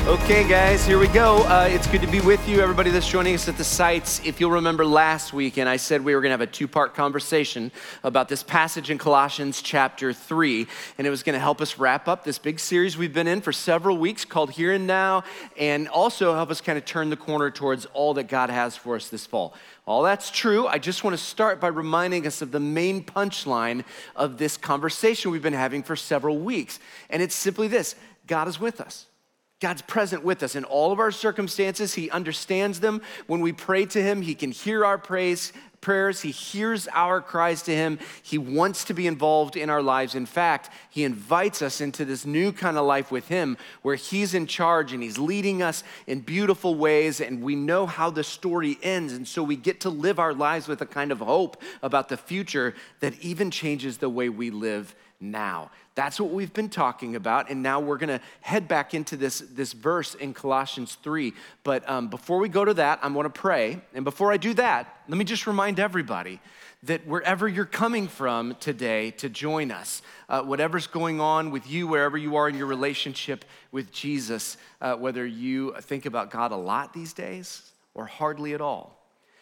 Okay, guys, here we go. It's good to be with you, everybody that's joining us at the sites. If you'll remember last weekend, I said we were going to have a two-part conversation about this passage in Colossians chapter 3, and it was going to help us wrap up this big series we've been in for several weeks called Here and Now, and also help us kind of turn the corner towards all that God has for us this fall. All that's true. I just want to start by reminding us of the main punchline of this conversation we've been having for several weeks, and it's simply this: God is with us. God's present with us in all of our circumstances. He understands them. When we pray to him, he can hear our prayers. He hears our cries to him. He wants to be involved in our lives. In fact, he invites us into this new kind of life with him where he's in charge and he's leading us in beautiful ways, and we know how the story ends, and so we get to live our lives with a kind of hope about the future that even changes the way we live now. That's what we've been talking about, and now we're going to head back into this verse in Colossians 3. But before we go to that, I want to pray. And before I do that, let me just remind everybody that wherever you're coming from today to join us, whatever's going on with you, wherever you are in your relationship with Jesus, whether you think about God a lot these days or hardly at all,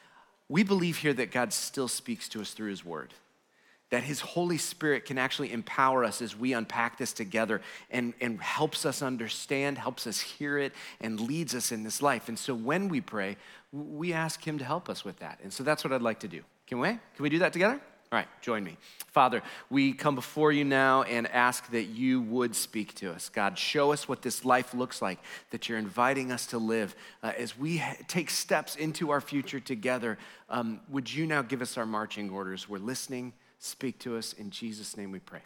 we believe here that God still speaks to us through his word, that his Holy Spirit can actually empower us as we unpack this together and helps us understand, helps us hear it, and leads us in this life. And so when we pray, we ask him to help us with that. And so that's what I'd like to do. Can we do that together? All right, join me. Father, we come before you now and ask that you would speak to us. God, show us what this life looks like that you're inviting us to live. As we take steps into our future together, would you now give us our marching orders? We're listening. Speak to us. In Jesus' name we pray.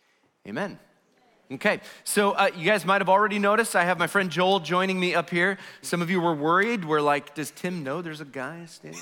Amen. Okay, so you guys might have already noticed I have my friend Joel joining me up here. Some of you were worried. We're like, does Tim know there's a guy standing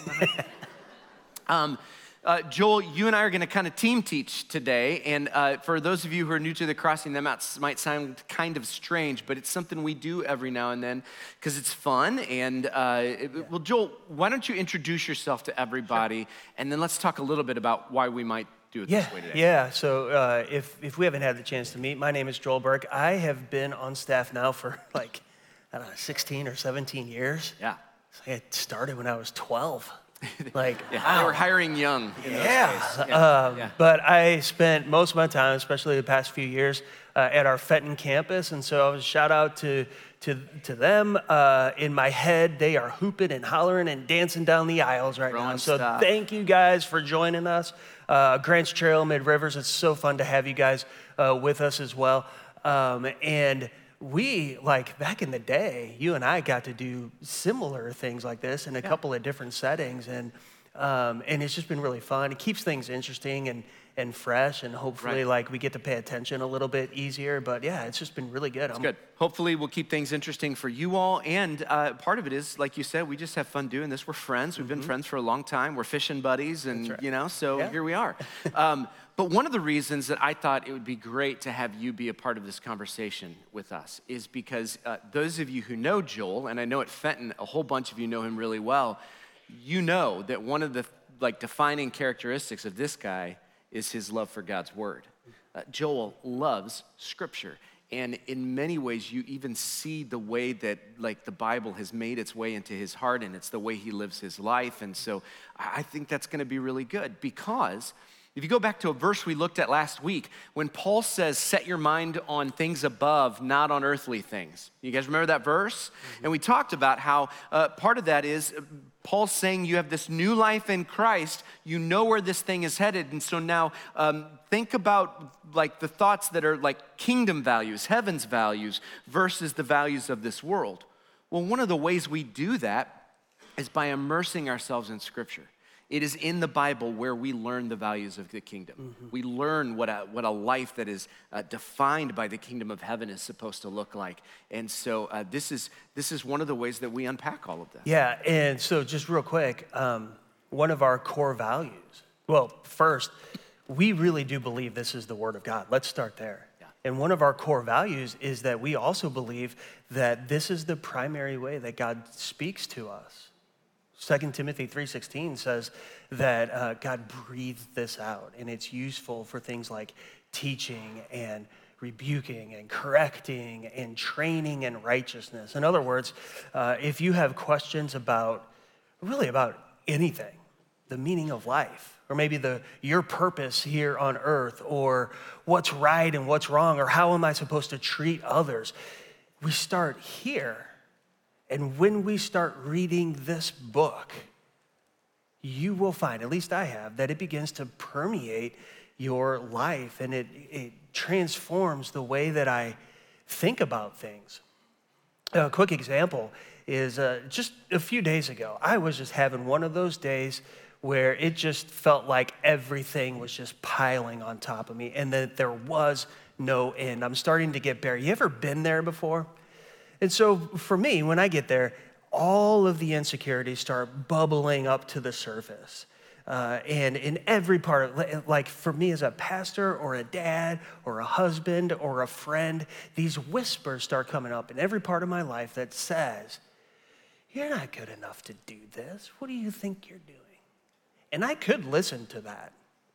behind? Joel, you and I are going to kind of team teach today, and for those of you who are new to the Crossing, that might sound kind of strange, but it's something we do every now and then because it's fun. And well, Joel, why don't you introduce yourself to everybody, and then let's talk a little bit about why we might do it this way today. Yeah, so if we haven't had the chance to meet, my name is Joel Burke. I have been on staff now for like, I don't know, 16 or 17 years. Yeah. I started when I was 12. Like, yeah, wow. They were hiring young in those days. Yeah. But I spent most of my time, especially the past few years, at our Fenton campus, and so I was shout out to them. In my head, they are hooping and hollering and dancing down the aisles right now. So thank you guys for joining us. Grants Trail, Mid Rivers, it's so fun to have you guys with us as well. And we, like back in the day, you and I got to do similar things like this in a couple of different settings, and it's just been really fun. It keeps things interesting and fresh, and hopefully like we get to pay attention a little bit easier. But yeah, it's just been really good. It's good. Hopefully we'll keep things interesting for you all, and part of it is, like you said, we just have fun doing this. We're friends. We've been friends for a long time. We're fishing buddies, and here we are. But one of the reasons that I thought it would be great to have you be a part of this conversation with us is because those of you who know Joel, and I know at Fenton, a whole bunch of you know him really well, you know that one of the defining characteristics of this guy is his love for God's word. Joel loves scripture. And in many ways, you even see the way that the Bible has made its way into his heart, and it's the way he lives his life. And so I think that's going to be really good, because if you go back to a verse we looked at last week, when Paul says, set your mind on things above, not on earthly things. You guys remember that verse? And we talked about how part of that is Paul's saying you have this new life in Christ. You know where this thing is headed. And so now think about the thoughts that are kingdom values, heaven's values, versus the values of this world. Well, one of the ways we do that is by immersing ourselves in Scripture. It is in the Bible where we learn the values of the kingdom. We learn what a life that is defined by the kingdom of heaven is supposed to look like. And so this is one of the ways that we unpack all of that. Yeah, and so just real quick, one of our core values, well, first, we really do believe this is the word of God. Let's start there. Yeah. And one of our core values is that we also believe that this is the primary way that God speaks to us. 2 Timothy 3:16 says that God breathed this out, and it's useful for things like teaching and rebuking and correcting and training in righteousness. In other words, if you have questions about anything, the meaning of life, or maybe your purpose here on earth, or what's right and what's wrong, or how am I supposed to treat others, we start here. And when we start reading this book, you will find, at least I have, that it begins to permeate your life, and it transforms the way that I think about things. A quick example is just a few days ago, I was just having one of those days where it just felt like everything was just piling on top of me and that there was no end. I'm starting to get buried. You ever been there before? And so for me, when I get there, all of the insecurities start bubbling up to the surface. And in every part, like for me as a pastor or a dad or a husband or a friend, these whispers start coming up in every part of my life that says, you're not good enough to do this. What do you think you're doing? And I could listen to that.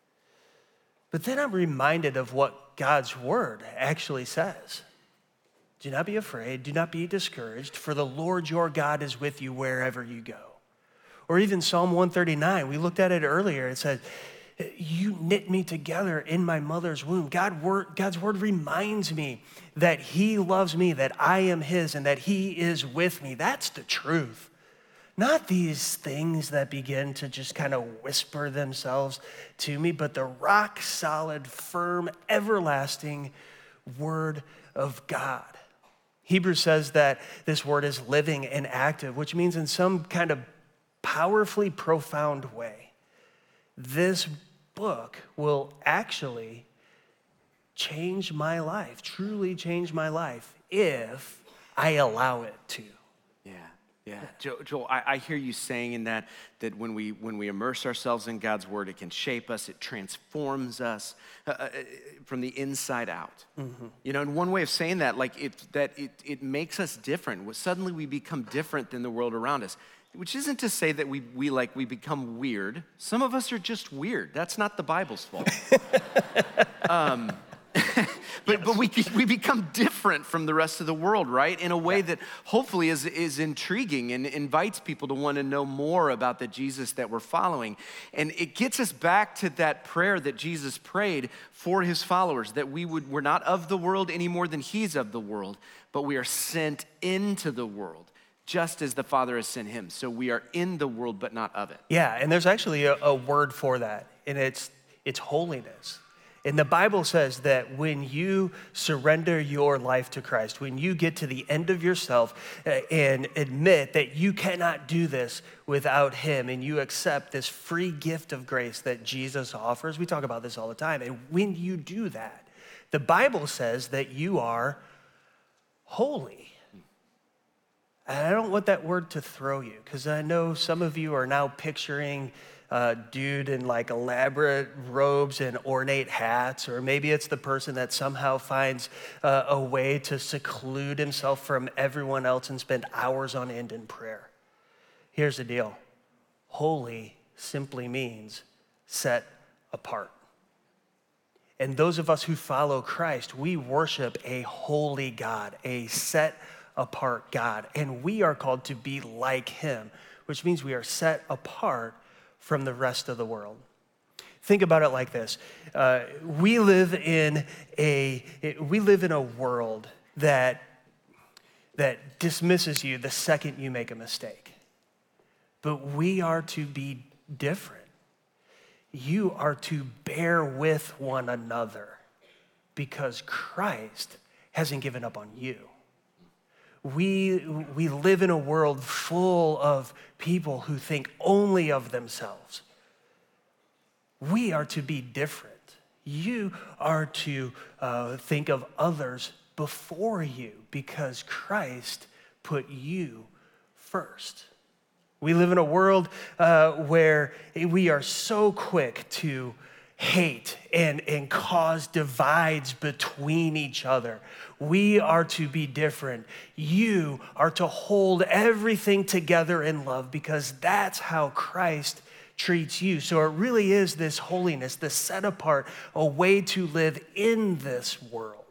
But then I'm reminded of what God's word actually says. Do not be afraid, do not be discouraged, for the Lord your God is with you wherever you go. Or even Psalm 139, we looked at it earlier. It said, you knit me together in my mother's womb. God's word reminds me that he loves me, that I am his, and that he is with me. That's the truth. Not these things that begin to just kind of whisper themselves to me, but the rock solid, firm, everlasting word of God. Hebrews says that this word is living and active, which means in some kind of powerfully profound way, this book will actually change my life, truly change my life, if I allow it to. Yeah. Joel, I hear you saying in that when we immerse ourselves in God's word, it can shape us, it transforms us from the inside out. Mm-hmm. You know, and one way of saying that, it makes us different. Suddenly we become different than the world around us, which isn't to say that we become weird. Some of us are just weird. That's not the Bible's fault. But we become different from the rest of the world, right? In a way that hopefully is intriguing and invites people to want to know more about the Jesus that we're following. And it gets us back to that prayer that Jesus prayed for his followers, that we're not of the world any more than he's of the world, but we are sent into the world, just as the Father has sent him. So we are in the world, but not of it. Yeah, and there's actually a word for that, and it's holiness. And the Bible says that when you surrender your life to Christ, when you get to the end of yourself and admit that you cannot do this without him, and you accept this free gift of grace that Jesus offers, we talk about this all the time, and when you do that, the Bible says that you are holy. And I don't want that word to throw you, because I know some of you are now picturing dude in like elaborate robes and ornate hats, or maybe it's the person that somehow finds a way to seclude himself from everyone else and spend hours on end in prayer. Here's the deal. Holy simply means set apart. And those of us who follow Christ, we worship a holy God, a set apart God, and we are called to be like him, which means we are set apart from the rest of the world. Think about it like this. We live in a world that dismisses you the second you make a mistake. But we are to be different. You are to bear with one another because Christ hasn't given up on you. We live in a world full of people who think only of themselves. We are to be different. You are to think of others before you because Christ put you first. We live in a world where we are so quick to hate and cause divides between each other. We are to be different. You are to hold everything together in love because that's how Christ treats you. So it really is this holiness, this set apart, a way to live in this world.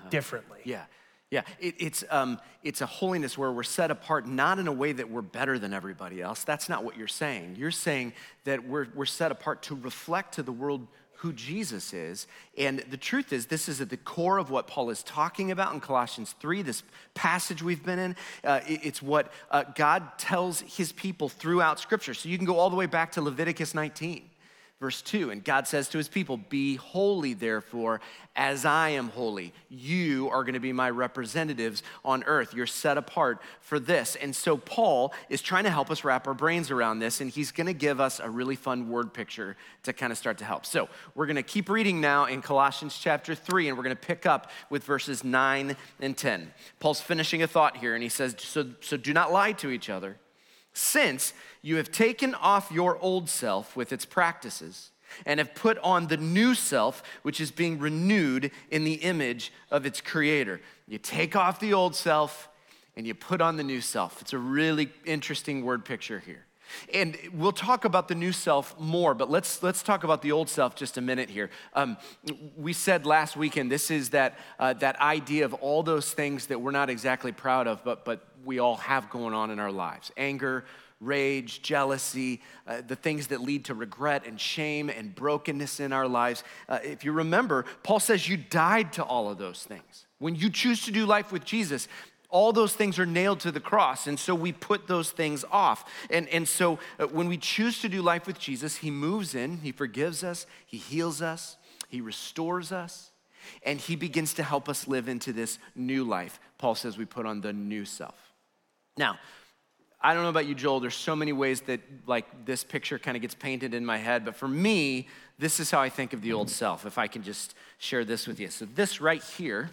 differently. Yeah. Yeah, it's a holiness where we're set apart, not in a way that we're better than everybody else. That's not what you're saying. You're saying that we're set apart to reflect to the world who Jesus is. And the truth is, this is at the core of what Paul is talking about in Colossians 3, this passage we've been in. It's what God tells his people throughout Scripture. So you can go all the way back to Leviticus 19. Verse 2, and God says to his people, be holy, therefore, as I am holy. You are going to be my representatives on earth. You're set apart for this. And so Paul is trying to help us wrap our brains around this, and he's going to give us a really fun word picture to kind of start to help. So we're going to keep reading now in Colossians chapter 3, and we're going to pick up with verses 9 and 10. Paul's finishing a thought here, and he says, so do not lie to each other, since you have taken off your old self with its practices and have put on the new self, which is being renewed in the image of its creator. You take off the old self and you put on the new self. It's a really interesting word picture here. And we'll talk about the new self more, but let's talk about the old self just a minute here. We said last weekend, this is that idea of all those things that we're not exactly proud of, but we all have going on in our lives. Anger, rage, jealousy, the things that lead to regret and shame and brokenness in our lives. If you remember, Paul says you died to all of those things. When you choose to do life with Jesus, all those things are nailed to the cross, and so we put those things off. And so when we choose to do life with Jesus, he moves in, he forgives us, he heals us, he restores us, and he begins to help us live into this new life. Paul says we put on the new self. Now, I don't know about you, Joel, there's so many ways that like this picture kind of gets painted in my head, but for me, this is how I think of the old self, if I can just share this with you. So this right here,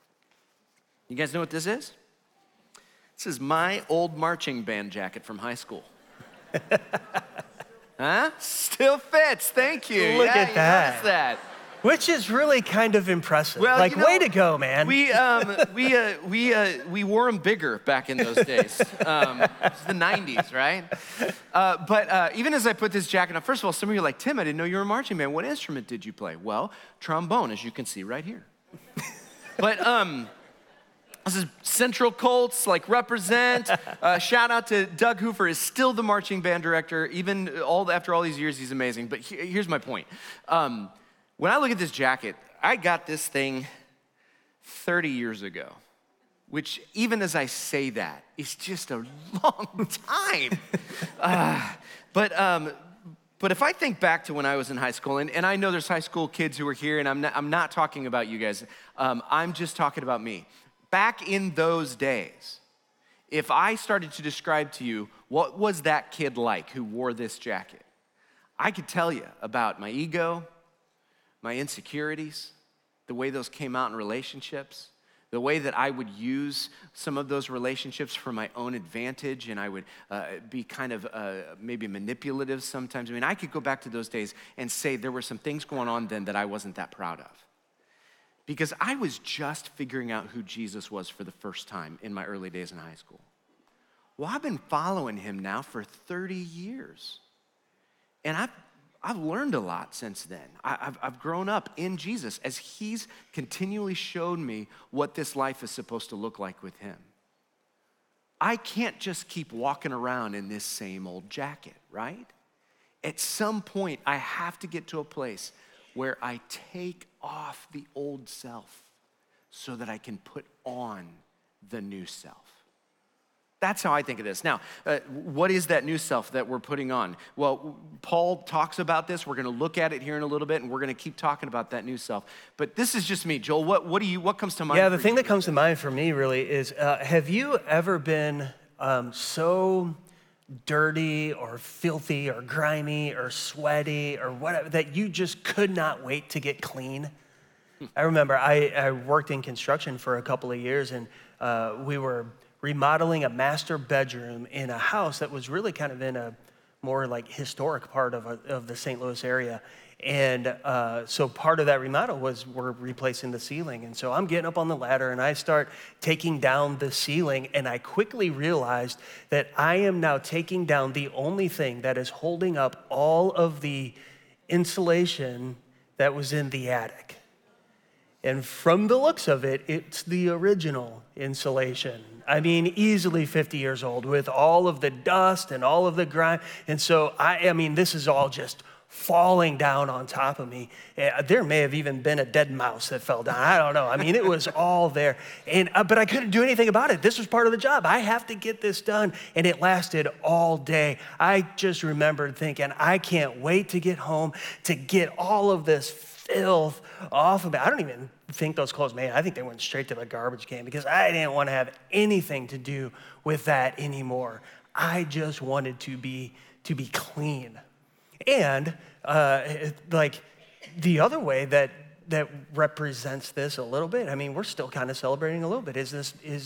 you guys know what this is? This is my old marching band jacket from high school. Huh? Still fits, thank you. Look at that. Notice that. Which is really kind of impressive. Well, like, way to go, man. We wore them bigger back in those days. It was the 90s, right? But even as I put this jacket on, first of all, some of you are like, Tim, I didn't know you were a marching band. What instrument did you play? Well, trombone, as you can see right here. But this is Central Colts, like represent. Shout out to Doug Hoofer, is still the marching band director. Even after all these years, he's amazing. But here's my point. When I look at this jacket, I got this thing 30 years ago, which even as I say that, is just a long time. But if I think back to when I was in high school, and I know there's high school kids who are here, and I'm not talking about you guys. I'm just talking about me. Back in those days, if I started to describe to you what was that kid like who wore this jacket, I could tell you about my ego, my insecurities, the way those came out in relationships, the way that I would use some of those relationships for my own advantage, and I would be kind of maybe manipulative sometimes. I mean, I could go back to those days and say there were some things going on then that I wasn't that proud of. Because I was just figuring out who Jesus was for the first time in my early days in high school. Well, I've been following him now for 30 years. And I've learned a lot since then. I've grown up in Jesus as he's continually showed me what this life is supposed to look like with him. I can't just keep walking around in this same old jacket, right? At some point, I have to get to a place where I take off the old self so that I can put on the new self. That's how I think of this. Now, what is that new self that we're putting on? Well, Paul talks about this. We're going to look at it here in a little bit, and we're going to keep talking about that new self. But this is just me. Joel, what comes to mind? Yeah, the thing that comes to mind for me really is, have you ever been so dirty or filthy or grimy or sweaty or whatever that you just could not wait to get clean? I remember I worked in construction for a couple of years, and we were remodeling a master bedroom in a house that was really kind of in a more like historic part of the St. Louis area. And so part of that remodel was we're replacing the ceiling. And so I'm getting up on the ladder and I start taking down the ceiling, and I quickly realized that I am now taking down the only thing that is holding up all of the insulation that was in the attic. And from the looks of it, it's the original insulation. I mean, easily 50 years old with all of the dust and all of the grime. And so, I mean, this is all just falling down on top of me. There may have even been a dead mouse that fell down. I don't know. I mean, it was all there. And but I couldn't do anything about it. This was part of the job. I have to get this done. And it lasted all day. I just remembered thinking, I can't wait to get home to get all of this filth off of me. I don't even think those clothes made. I think they went straight to the garbage can because I didn't want to have anything to do with that anymore. I just wanted to be clean. And like the other way that represents this a little bit, I mean, we're still kind of celebrating a little bit, is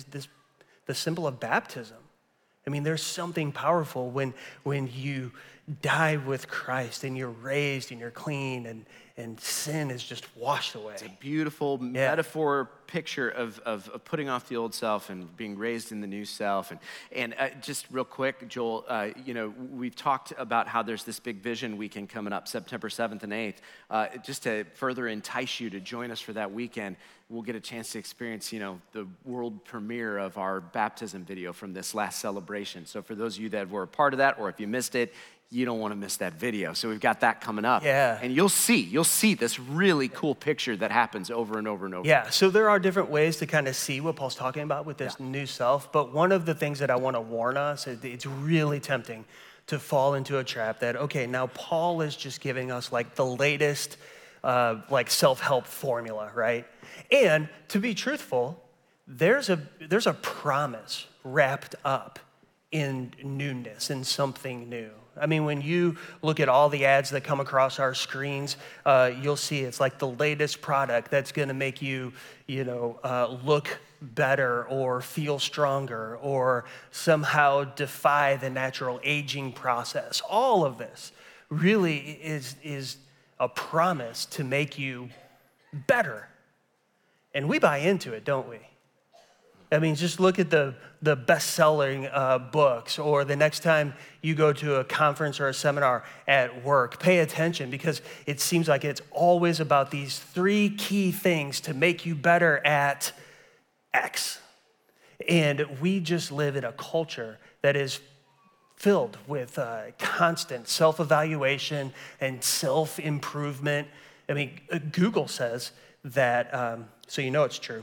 the symbol of baptism. I mean, there's something powerful when you die with Christ and you're raised and you're clean and sin is just washed away. It's a beautiful metaphor picture of putting off the old self and being raised in the new self. And just real quick, Joel, we've talked about how there's this big vision weekend coming up, September 7th and 8th. Just to further entice you to join us for that weekend, we'll get a chance to experience, the world premiere of our baptism video from this last celebration. So for those of you that were a part of that, or if you missed it, you don't want to miss that video. So we've got that coming up. Yeah. And you'll see this really cool picture that happens over and over and over. Yeah, so there are different ways to kind of see what Paul's talking about with this new self. But one of the things that I want to warn us is it's really tempting to fall into a trap that, okay, now Paul is just giving us like the latest self-help formula, right? And to be truthful, there's a promise wrapped up in newness, in something new. I mean, when you look at all the ads that come across our screens, you'll see it's like the latest product that's going to make you, look better or feel stronger or somehow defy the natural aging process. All of this really is a promise to make you better. And we buy into it, don't we? I mean, just look at the best-selling books, or the next time you go to a conference or a seminar at work, pay attention because it seems like it's always about these 3 key things to make you better at X. And we just live in a culture that is filled with constant self-evaluation and self-improvement. I mean, Google says that, so you know it's true,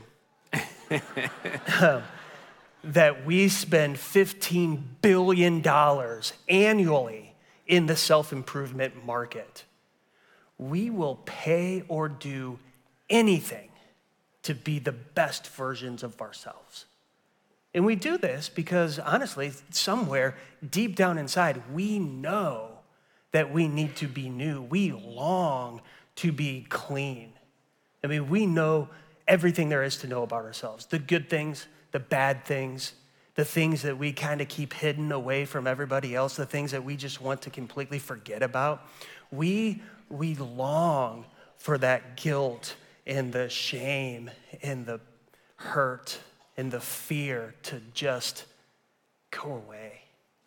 that we spend $15 billion annually in the self-improvement market. We will pay or do anything to be the best versions of ourselves. And we do this because, honestly, somewhere deep down inside, we know that we need to be new. We long to be clean. I mean, we know everything there is to know about ourselves, the good things, the bad things, the things that we kind of keep hidden away from everybody else, the things that we just want to completely forget about. We long for that guilt and the shame and the hurt and the fear to just go away.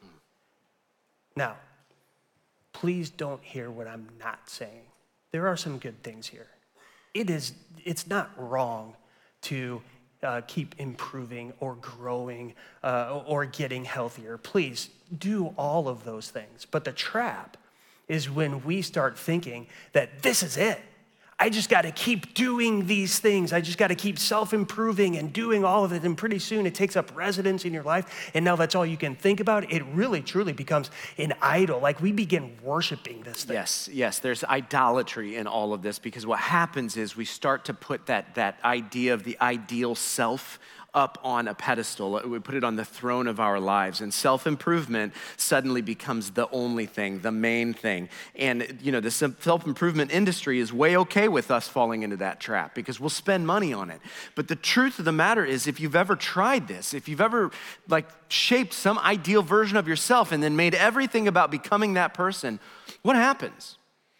Now, please don't hear what I'm not saying. There are some good things here. It's not wrong to keep improving or growing or getting healthier. Please do all of those things. But the trap is when we start thinking that this is it. I just got to keep doing these things. I just got to keep self-improving and doing all of it. And pretty soon it takes up residence in your life. And now that's all you can think about. It really, truly becomes an idol. Like we begin worshiping this thing. Yes. There's idolatry in all of this because what happens is we start to put that idea of the ideal self up on a pedestal. We put it on the throne of our lives, and self-improvement suddenly becomes the only thing, the main thing. And the self-improvement industry is way okay with us falling into that trap because we'll spend money on it. But the truth of the matter is, if you've ever tried this, if you've ever shaped some ideal version of yourself and then made everything about becoming that person, what happens?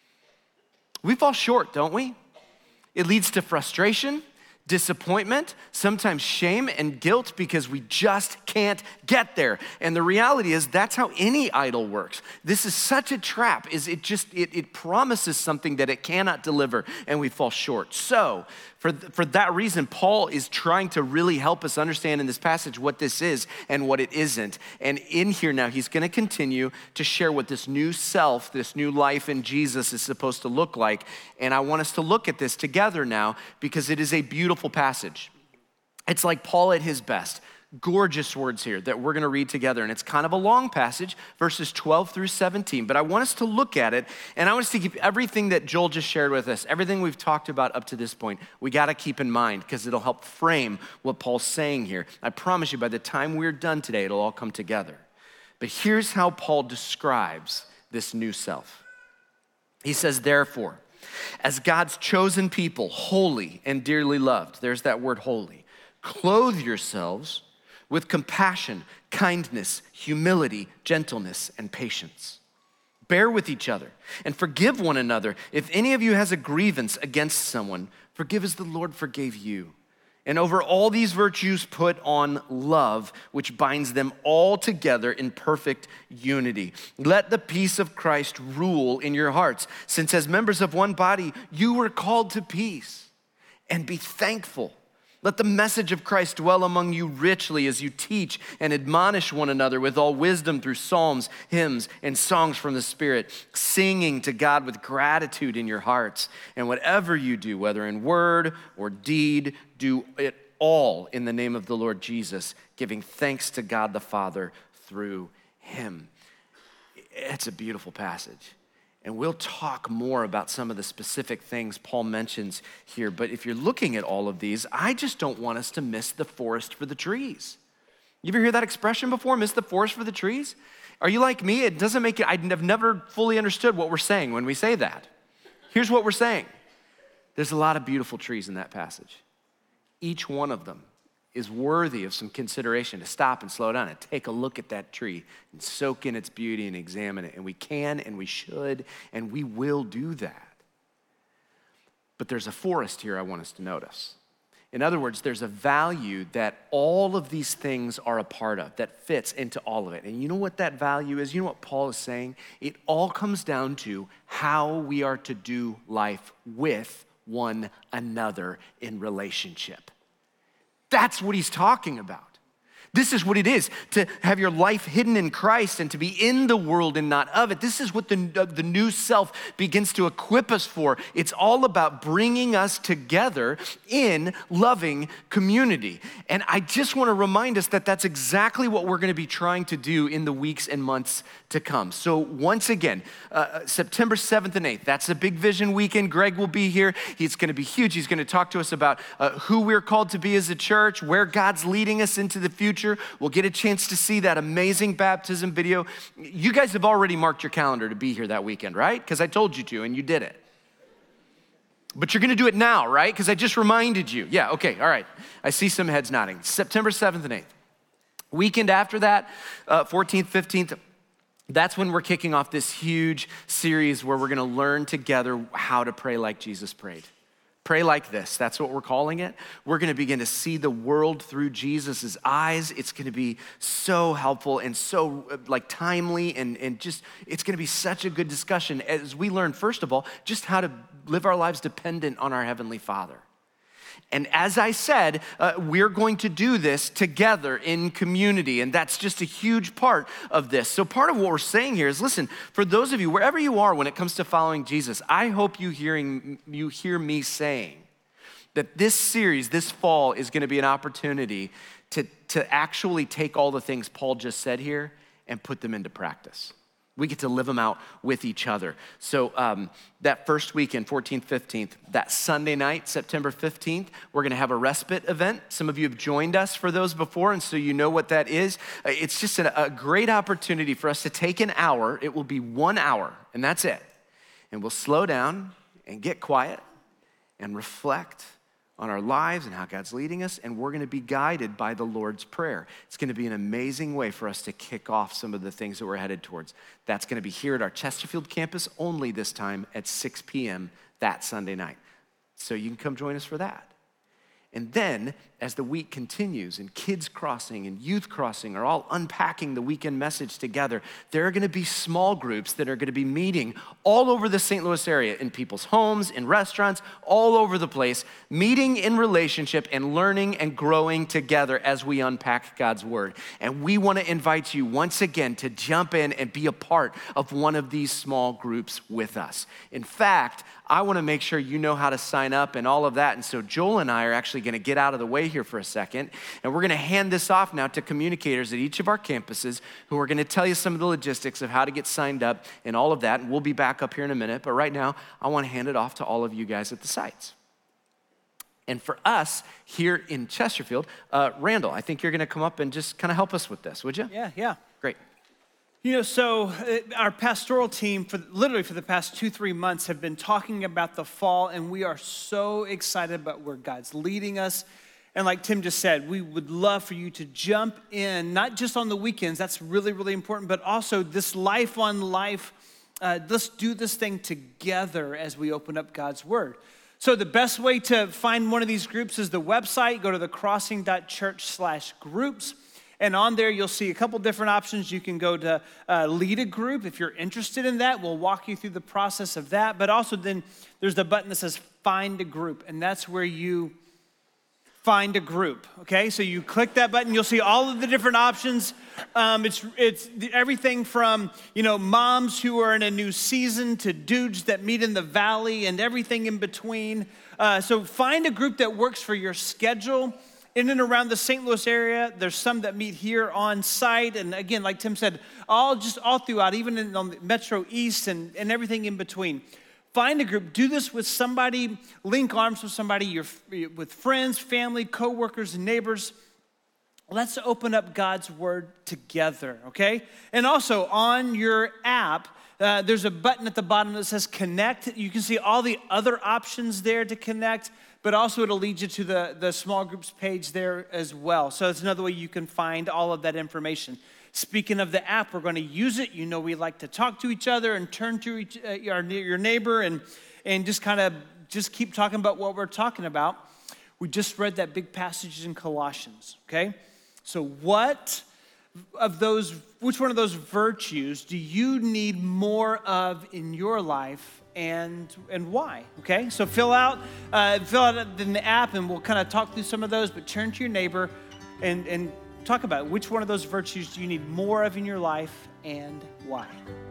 We fall short, don't we? It leads to frustration, disappointment, sometimes shame and guilt because we just can't get there. And the reality is that's how any idol works. This is such a trap. It promises something that it cannot deliver and we fall short. So For that reason, Paul is trying to really help us understand in this passage what this is and what it isn't. And in here now, he's going to continue to share what this new self, this new life in Jesus is supposed to look like. And I want us to look at this together now because it is a beautiful passage. It's like Paul at his best. Gorgeous words here that we're going to read together. And it's kind of a long passage, verses 12 through 17. But I want us to look at it, and I want us to keep everything that Joel just shared with us, everything we've talked about up to this point, we got to keep in mind because it'll help frame what Paul's saying here. I promise you, by the time we're done today, it'll all come together. But here's how Paul describes this new self. He says, therefore, as God's chosen people, holy and dearly loved, there's that word holy, clothe yourselves with compassion, kindness, humility, gentleness, and patience. Bear with each other and forgive one another. If any of you has a grievance against someone, forgive as the Lord forgave you. And over all these virtues, put on love, which binds them all together in perfect unity. Let the peace of Christ rule in your hearts, since as members of one body, you were called to peace. And be thankful. Let the message of Christ dwell among you richly as you teach and admonish one another with all wisdom through psalms, hymns, and songs from the Spirit, singing to God with gratitude in your hearts. And whatever you do, whether in word or deed, do it all in the name of the Lord Jesus, giving thanks to God the Father through him. It's a beautiful passage. And we'll talk more about some of the specific things Paul mentions here. But if you're looking at all of these, I just don't want us to miss the forest for the trees. You ever hear that expression before, miss the forest for the trees? Are you like me? It doesn't make it, I've never fully understood what we're saying when we say that. Here's what we're saying. There's a lot of beautiful trees in that passage. Each one of them is worthy of some consideration, to stop and slow down and take a look at that tree and soak in its beauty and examine it. And we can and we should and we will do that. But there's a forest here I want us to notice. In other words, there's a value that all of these things are a part of that fits into all of it. And you know what that value is? You know what Paul is saying? It all comes down to how we are to do life with one another in relationship. That's what he's talking about. This is what it is, to have your life hidden in Christ and to be in the world and not of it. This is what the new self begins to equip us for. It's all about bringing us together in loving community. And I just want to remind us that that's exactly what we're going to be trying to do in the weeks and months to come. So once again, September 7th and 8th, that's a Big Vision weekend. Greg will be here. He's going to be huge. He's going to talk to us about who we're called to be as a church, where God's leading us into the future. We'll get a chance to see that amazing baptism video. You guys have already marked your calendar to be here that weekend, right? Because I told you to and you did it. But you're going to do it now, right? Because I just reminded you. Yeah, okay, all right. I see some heads nodding. September 7th and 8th. Weekend after that, 14th, 15th, that's when we're kicking off this huge series where we're going to learn together how to pray like Jesus prayed. Pray like this. That's what we're calling it. We're going to begin to see the world through Jesus's eyes. It's going to be so helpful and so timely and just, it's going to be such a good discussion as we learn, first of all, just how to live our lives dependent on our Heavenly Father. And as I said, we're going to do this together in community, and that's just a huge part of this. So part of what we're saying here is, listen, for those of you, wherever you are when it comes to following Jesus, I hope you hear me saying that this series, this fall, is going to be an opportunity to actually take all the things Paul just said here and put them into practice. We get to live them out with each other. So that first weekend, 14th, 15th, that Sunday night, September 15th, we're gonna have a respite event. Some of you have joined us for those before, and so you know what that is. It's just a great opportunity for us to take an hour. It will be 1 hour, and that's it. And we'll slow down and get quiet and reflect on our lives and how God's leading us, and we're gonna be guided by the Lord's Prayer. It's gonna be an amazing way for us to kick off some of the things that we're headed towards. That's gonna be here at our Chesterfield campus only this time at 6 p.m. that Sunday night. So you can come join us for that. And then as the week continues and Kids Crossing and Youth Crossing are all unpacking the weekend message together, there are gonna be small groups that are gonna be meeting all over the St. Louis area, in people's homes, in restaurants, all over the place, meeting in relationship and learning and growing together as we unpack God's word. And we wanna invite you once again to jump in and be a part of one of these small groups with us. In fact, I wanna make sure you know how to sign up and all of that. And so Joel and I are actually gonna get out of the way here for a second. And we're gonna hand this off now to communicators at each of our campuses who are gonna tell you some of the logistics of how to get signed up and all of that. And we'll be back up here in a minute. But right now, I wanna hand it off to all of you guys at the sites. And for us here in Chesterfield, Randall, I think you're gonna come up and just kind of help us with this, would you? Yeah. Great. You know, so our pastoral team, literally for the past 2-3 months, have been talking about the fall, and we are so excited about where God's leading us. And like Tim just said, we would love for you to jump in, not just on the weekends, that's really, really important, but also this life on life. Let's do this thing together as we open up God's word. So the best way to find one of these groups is the website. Go to thecrossing.church/groups. And on there, you'll see a couple different options. You can go to lead a group if you're interested in that. We'll walk you through the process of that. But also then there's the button that says find a group. And that's where you find a group, okay? So you click that button, you'll see all of the different options. It's everything from, moms who are in a new season to dudes that meet in the valley and everything in between. So find a group that works for your schedule. In and around the St. Louis area, there's some that meet here on site. And again, like Tim said, all throughout, even on the Metro East and everything in between. Find a group, do this with somebody, link arms with somebody, with friends, family, coworkers, and neighbors. Let's open up God's word together, okay? And also on your app, there's a button at the bottom that says connect. You can see all the other options there to connect, but also it'll lead you to the small groups page there as well. So it's another way you can find all of that information. Speaking of the app, we're going to use it. We like to talk to each other and turn to your neighbor and just keep talking about what we're talking about. We just read that big passage in Colossians, okay? So which one of those virtues do you need more of in your life? And why, okay? So fill out in the app and we'll kind of talk through some of those, but turn to your neighbor and talk about which one of those virtues do you need more of in your life and why.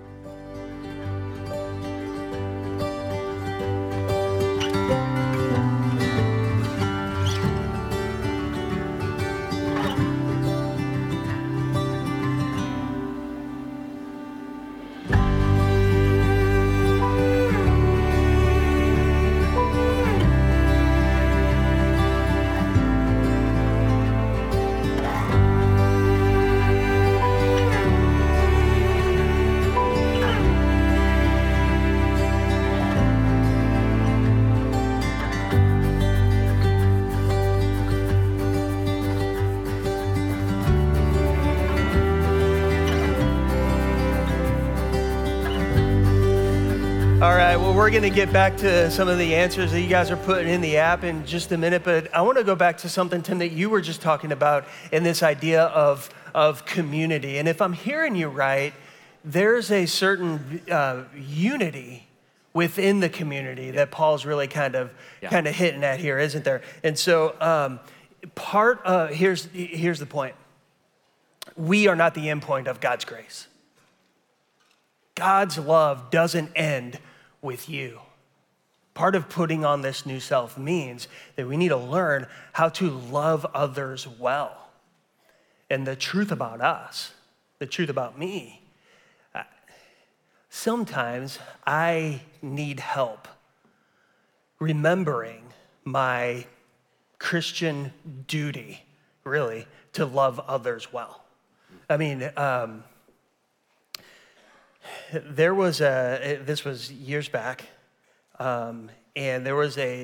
All right, well, we're going to get back to some of the answers that you guys are putting in the app in just a minute, but I want to go back to something, Tim, that you were just talking about in this idea of community. And if I'm hearing you right, there's a certain unity within the community that Paul's really kind of hitting at here, isn't there? And so here's the point. We are not the endpoint of God's grace. God's love doesn't end with you. Part of putting on this new self means that we need to learn how to love others well. And the truth about us, the truth about me, sometimes I need help remembering my Christian duty, really, to love others well. I mean, this was years back, and there was a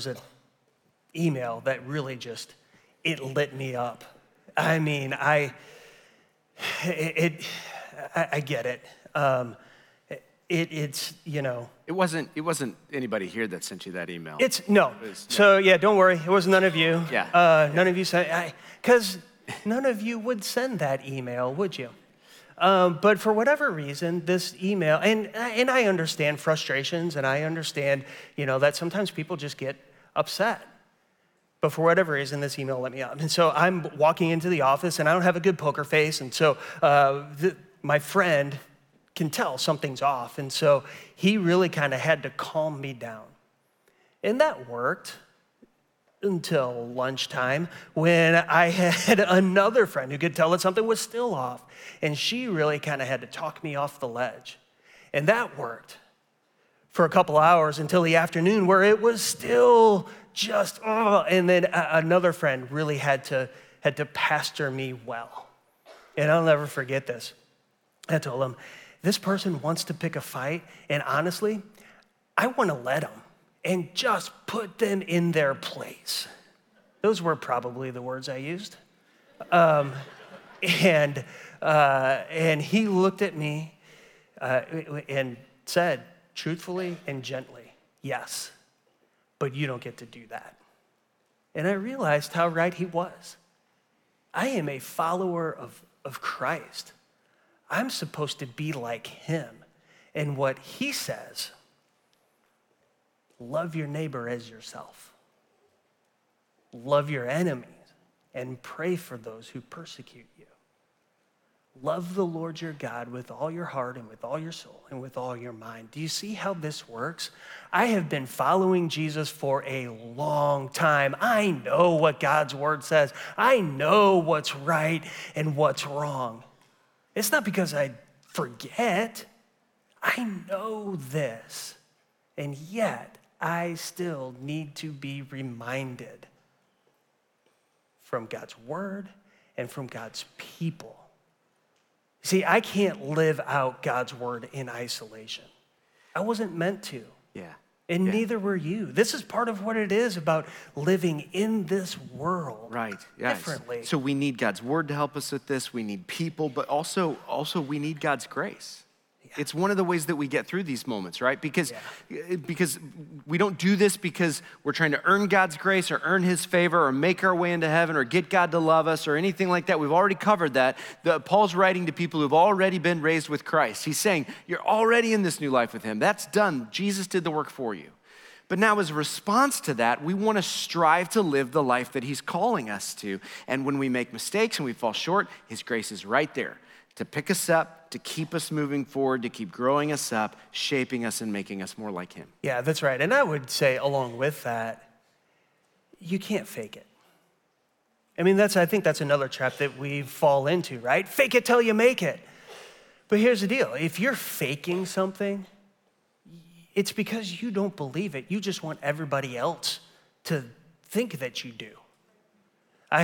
email that really just, it lit me up. I mean, I get it. it's, It wasn't anybody here that sent you that email. No. So yeah, don't worry. It was none of you. Yeah. None of you sent, because none of you would send that email, would you? But for whatever reason, this email, and I understand frustrations, and I understand, that sometimes people just get upset. But for whatever reason, this email let me up. And so I'm walking into the office, and I don't have a good poker face, and so my friend can tell something's off. And so he really kind of had to calm me down. And that worked until lunchtime when I had another friend who could tell that something was still off. And she really kind of had to talk me off the ledge. And that worked for a couple hours until the afternoon where it was still just, and then another friend really had to pastor me well. And I'll never forget this. I told him, this person wants to pick a fight, and honestly, I want to let them and just put them in their place. Those were probably the words I used. And he looked at me and said, truthfully and gently, yes, but you don't get to do that. And I realized how right he was. I am a follower of Christ. I'm supposed to be like him. And what he says, love your neighbor as yourself. Love your enemies and pray for those who persecute you. Love the Lord your God with all your heart and with all your soul and with all your mind. Do you see how this works? I have been following Jesus for a long time. I know what God's word says. I know what's right and what's wrong. It's not because I forget. I know this. And yet, I still need to be reminded from God's word and from God's people. See, I can't live out God's word in isolation. I wasn't meant to. Yeah. And neither were you. This is part of what it is about living in this world differently. So we need God's word to help us with this. We need people, but also we need God's grace. It's one of the ways that we get through these moments, right? Because we don't do this because we're trying to earn God's grace or earn his favor or make our way into heaven or get God to love us or anything like that. We've already covered that. Paul's writing to people who've already been raised with Christ. He's saying, you're already in this new life with him. That's done. Jesus did the work for you. But now as a response to that, we want to strive to live the life that he's calling us to. And when we make mistakes and we fall short, his grace is right there to pick us up, to keep us moving forward, to keep growing us up, shaping us and making us more like him. Yeah, that's right. And I would say along with that, you can't fake it. I mean, I think that's another trap that we fall into, right? Fake it till you make it. But here's the deal. If you're faking something, it's because you don't believe it. You just want everybody else to think that you do. I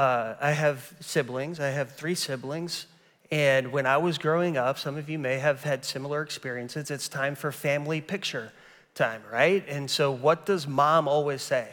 have siblings. I have 3 siblings. And when I was growing up, some of you may have had similar experiences. It's time for family picture time, right? And so what does mom always say?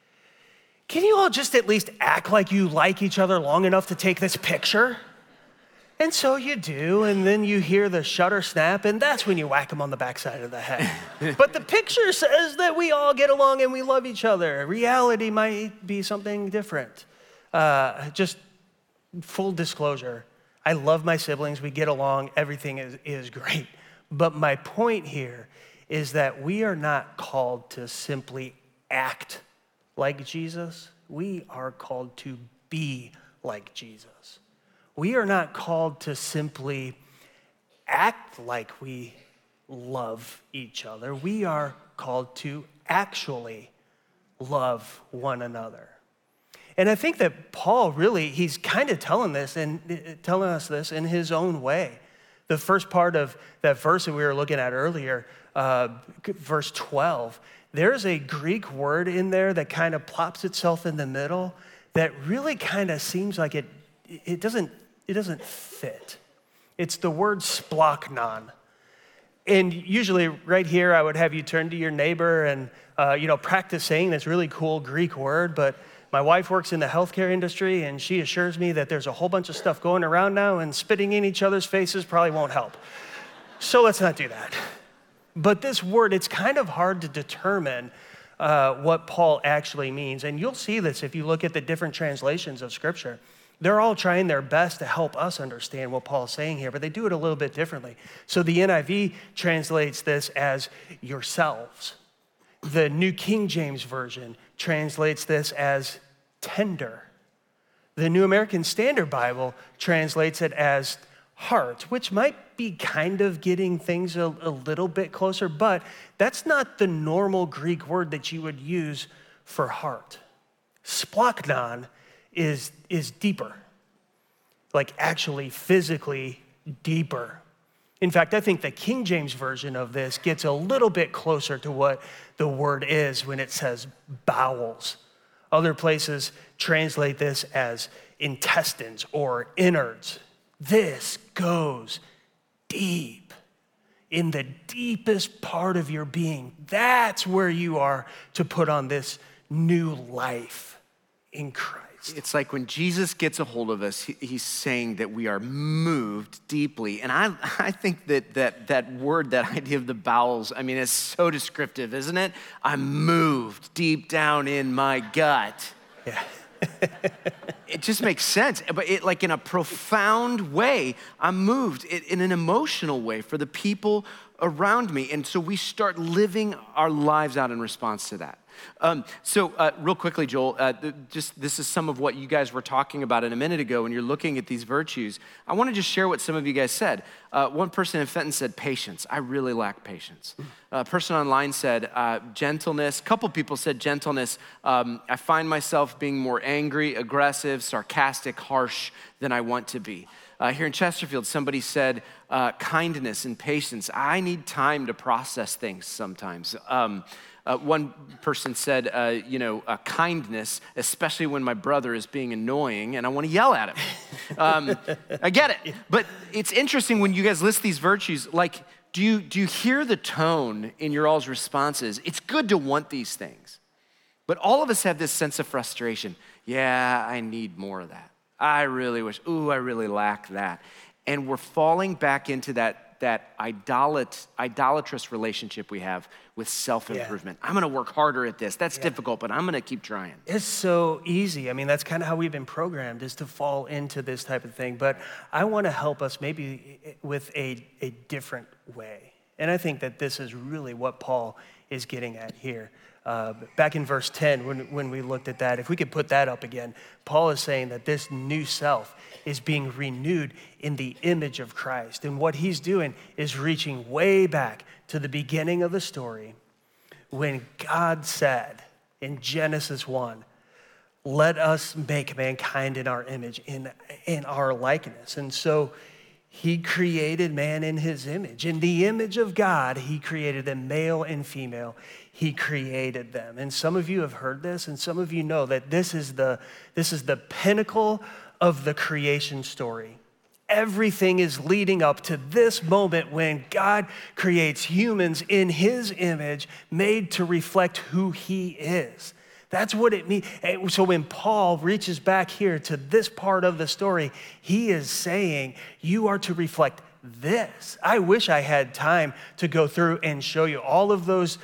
Can you all just at least act like you like each other long enough to take this picture? And so you do, and then you hear the shutter snap, and that's when you whack them on the backside of the head. But the picture says that we all get along and we love each other. Reality might be something different. Just full disclosure, I love my siblings, we get along, everything is great. But my point here is that we are not called to simply act like Jesus. We are called to be like Jesus. We are not called to simply act like we love each other. We are called to actually love one another. And I think that Paul really, he's kind of telling us this in his own way. The first part of that verse that we were looking at earlier, verse 12, there's a Greek word in there that kind of plops itself in the middle that really kind of seems like it doesn't fit. It's the word splachnon. And usually right here, I would have you turn to your neighbor and practice saying this really cool Greek word, but my wife works in the healthcare industry, and she assures me that there's a whole bunch of stuff going around now, and spitting in each other's faces probably won't help. So let's not do that. But this word, it's kind of hard to determine what Paul actually means. And you'll see this if you look at the different translations of Scripture. They're all trying their best to help us understand what Paul's saying here, but they do it a little bit differently. So the NIV translates this as yourselves. The New King James Version translates this as tender. The New American Standard Bible translates it as heart, which might be kind of getting things a little bit closer, but that's not the normal Greek word that you would use for heart. Splachnon is deeper, like actually physically deeper. In fact, I think the King James Version of this gets a little bit closer to what the word is when it says bowels. Other places translate this as intestines or innards. This goes deep, in the deepest part of your being. That's where you are to put on this new life in Christ. It's like when Jesus gets a hold of us, he's saying that we are moved deeply. And I think that word, that idea of the bowels, I mean, it's so descriptive, isn't it? I'm moved deep down in my gut. Yeah. It just makes sense, but it, like in a profound way, I'm moved in an emotional way for the people around me. And so we start living our lives out in response to that. Real quickly, Joel, this is some of what you guys were talking about a minute ago when you're looking at these virtues. I want to just share what some of you guys said. One person in Fenton said patience. I really lack patience. A person online said gentleness. A couple people said gentleness. I find myself being more angry, aggressive, sarcastic, harsh than I want to be. Here in Chesterfield, somebody said kindness and patience. I need time to process things sometimes. One person said, kindness, especially when my brother is being annoying and I want to yell at him. I get it. But it's interesting when you guys list these virtues, like, do you hear the tone in your all's responses? It's good to want these things. But all of us have this sense of frustration. Yeah, I need more of that. I really wish, I really lack that. And we're falling back into that idolatrous relationship we have with self-improvement. Yeah. I'm gonna work harder at this. That's difficult, but I'm gonna keep trying. It's so easy. I mean, that's kind of how we've been programmed, is to fall into this type of thing. But I wanna help us maybe with a different way. And I think that this is really what Paul is getting at here. Back in verse 10, when we looked at that, if we could put that up again, Paul is saying that this new self is being renewed in the image of Christ. And what he's doing is reaching way back to the beginning of the story when God said in Genesis 1, let us make mankind in our image, in our likeness. And so he created man in his image. In the image of God, he created them, male and female. He created them. And some of you have heard this, and some of you know that this is the pinnacle of the creation story. Everything is leading up to this moment when God creates humans in his image, made to reflect who he is. That's what it means. So when Paul reaches back here to this part of the story, he is saying, you are to reflect this. I wish I had time to go through and show you all of those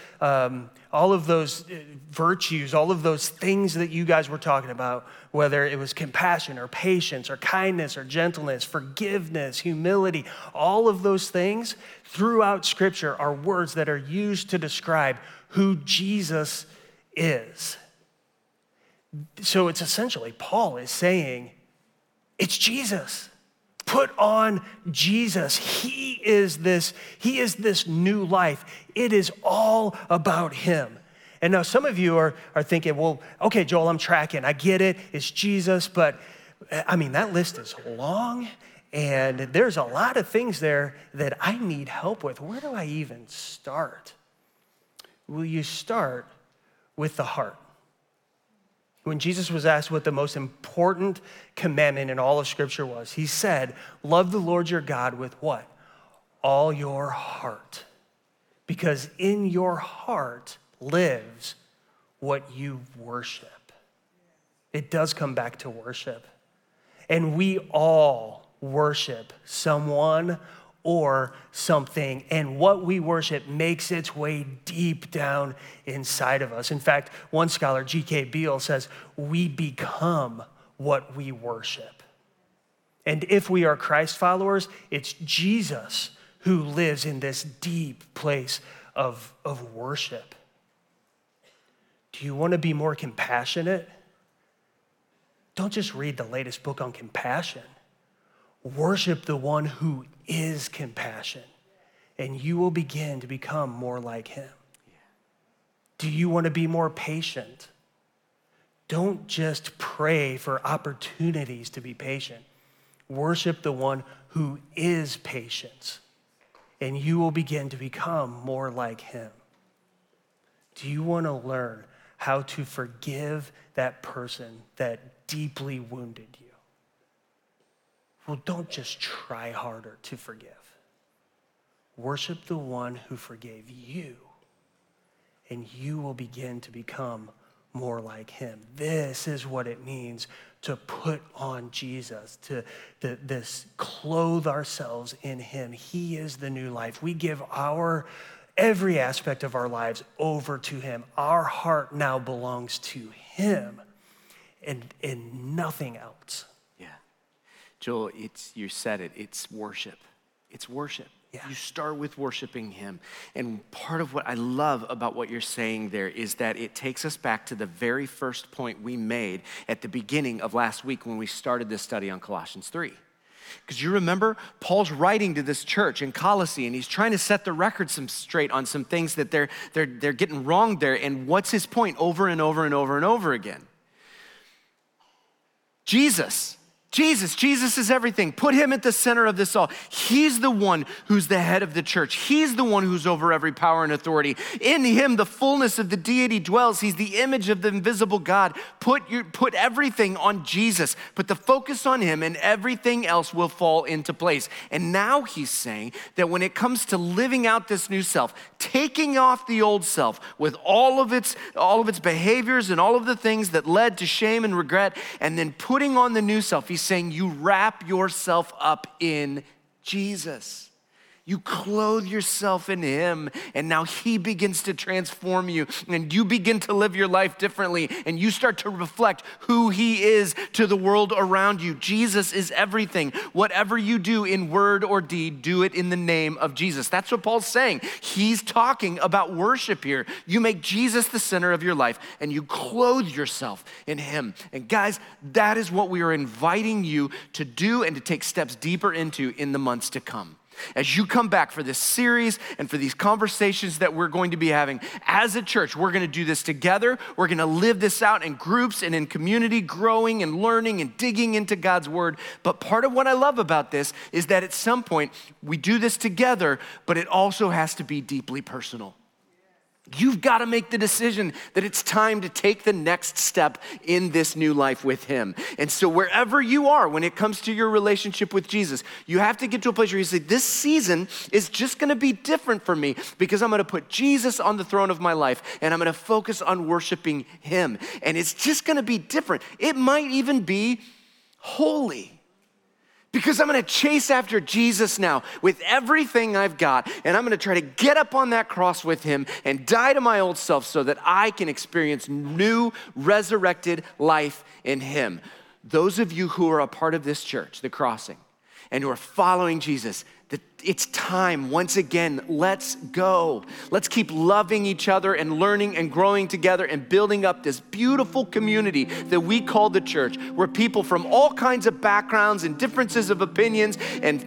virtues, all of those things that you guys were talking about, whether it was compassion or patience or kindness or gentleness, forgiveness, humility. All of those things throughout Scripture are words that are used to describe who Jesus is. So it's essentially, Paul is saying, it's Jesus. Put on Jesus. He is this new life. It is all about him. And now some of you are thinking, well, okay, Joel, I'm tracking. I get it. It's Jesus. But I mean, that list is long. And there's a lot of things there that I need help with. Where do I even start? Will you start with the heart? When Jesus was asked what the most important commandment in all of Scripture was, he said, love the Lord your God with what? All your heart. Because in your heart lives what you worship. It does come back to worship. And we all worship someone or something, and what we worship makes its way deep down inside of us. In fact, one scholar, G.K. Beale, says, we become what we worship. And if we are Christ followers, it's Jesus who lives in this deep place of worship. Do you want to be more compassionate? Don't just read the latest book on compassion. Worship the one who is compassion, and you will begin to become more like him. Do you want to be more patient? Don't just pray for opportunities to be patient. Worship the one who is patient, and you will begin to become more like him. Do you want to learn how to forgive that person that deeply wounded you? Well, don't just try harder to forgive. Worship the one who forgave you, and you will begin to become more like him. This is what it means to put on Jesus, to clothe ourselves in him. He is the new life. We give every aspect of our lives over to him. Our heart now belongs to him and nothing else. Yeah. Joel, you said it, it's worship. It's worship. Yeah. You start with worshiping him. And part of what I love about what you're saying there is that it takes us back to the very first point we made at the beginning of last week when we started this study on Colossians 3. Because you remember, Paul's writing to this church in Colossae, and he's trying to set the record straight on some things that they're getting wrong there. And what's his point over and over and over and over again? Jesus is everything. Put him at the center of this all. He's the one who's the head of the church. He's the one who's over every power and authority. In him, the fullness of the deity dwells. He's the image of the invisible God. Put everything on Jesus. Put the focus on him, and everything else will fall into place. And now he's saying that when it comes to living out this new self, taking off the old self with all of its behaviors and all of the things that led to shame and regret, and then putting on the new self, he's saying you wrap yourself up in Jesus. You clothe yourself in him, and now he begins to transform you, and you begin to live your life differently, and you start to reflect who he is to the world around you. Jesus is everything. Whatever you do in word or deed, do it in the name of Jesus. That's what Paul's saying. He's talking about worship here. You make Jesus the center of your life, and you clothe yourself in him. And guys, that is what we are inviting you to do and to take steps deeper into in the months to come. As you come back for this series and for these conversations that we're going to be having as a church, we're going to do this together. We're going to live this out in groups and in community, growing and learning and digging into God's word. But part of what I love about this is that at some point we do this together, but it also has to be deeply personal. You've got to make the decision that it's time to take the next step in this new life with him. And so wherever you are when it comes to your relationship with Jesus, you have to get to a place where you say, this season is just going to be different for me because I'm going to put Jesus on the throne of my life and I'm going to focus on worshiping him. And it's just going to be different. It might even be holy. Because I'm going to chase after Jesus now with everything I've got, and I'm going to try to get up on that cross with him and die to my old self so that I can experience new resurrected life in him. Those of you who are a part of this church, The Crossing, and who are following Jesus, it's time, once again, let's go. Let's keep loving each other and learning and growing together and building up this beautiful community that we call the church, where people from all kinds of backgrounds and differences of opinions and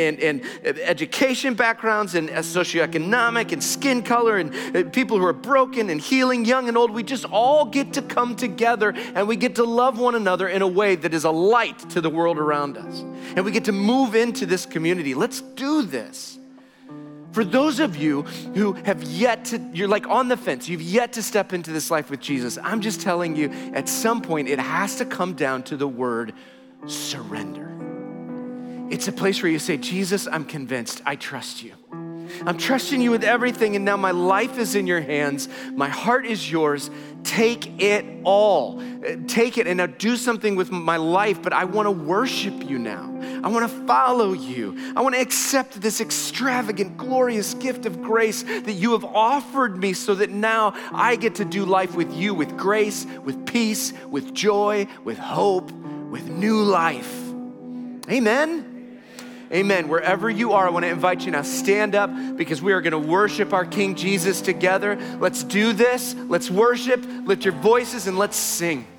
education backgrounds and socioeconomic and skin color and people who are broken and healing, young and old, we just all get to come together and we get to love one another in a way that is a light to the world around us. And we get to move into this community. Let's do this. For those of you who have yet to, you're like on the fence, you've yet to step into this life with Jesus, I'm just telling you, at some point it has to come down to the word surrender. It's a place where you say, Jesus, I'm convinced, I trust you. I'm trusting you with everything, and now my life is in your hands. My heart is yours. Take it all. Take it and now do something with my life, but I want to worship you now. I want to follow you. I want to accept this extravagant, glorious gift of grace that you have offered me so that now I get to do life with you with grace, with peace, with joy, with hope, with new life. Amen. Amen. Wherever you are, I want to invite you now, stand up because we are going to worship our King Jesus together. Let's do this. Let's worship, lift your voices, and let's sing.